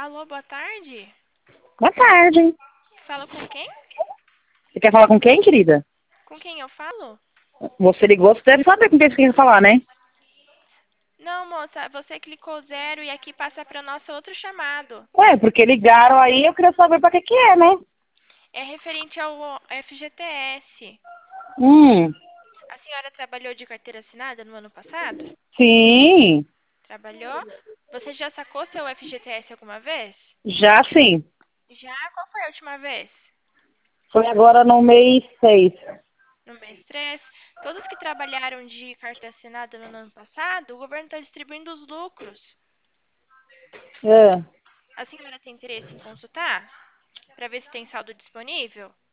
Alô, boa tarde. Boa tarde. Falo com quem? Você quer falar com quem, querida? Com quem eu falo? Você ligou, você deve saber com quem você quer falar, né? Não, moça, você clicou zero e aqui passa para nosso outro chamado. Ué, porque ligaram aí, eu queria saber pra que é, né? É referente ao FGTS. Hum, A senhora trabalhou de carteira assinada no ano passado? sim, Trabalhou? Você já sacou seu FGTS alguma vez? já sim. Já? Qual foi a última vez? Foi agora no mês 6. No mês 3. Todos que trabalharam de carteira assinada no ano passado, o governo está distribuindo os lucros. É. A senhora tem interesse em consultar? Para ver se tem saldo disponível?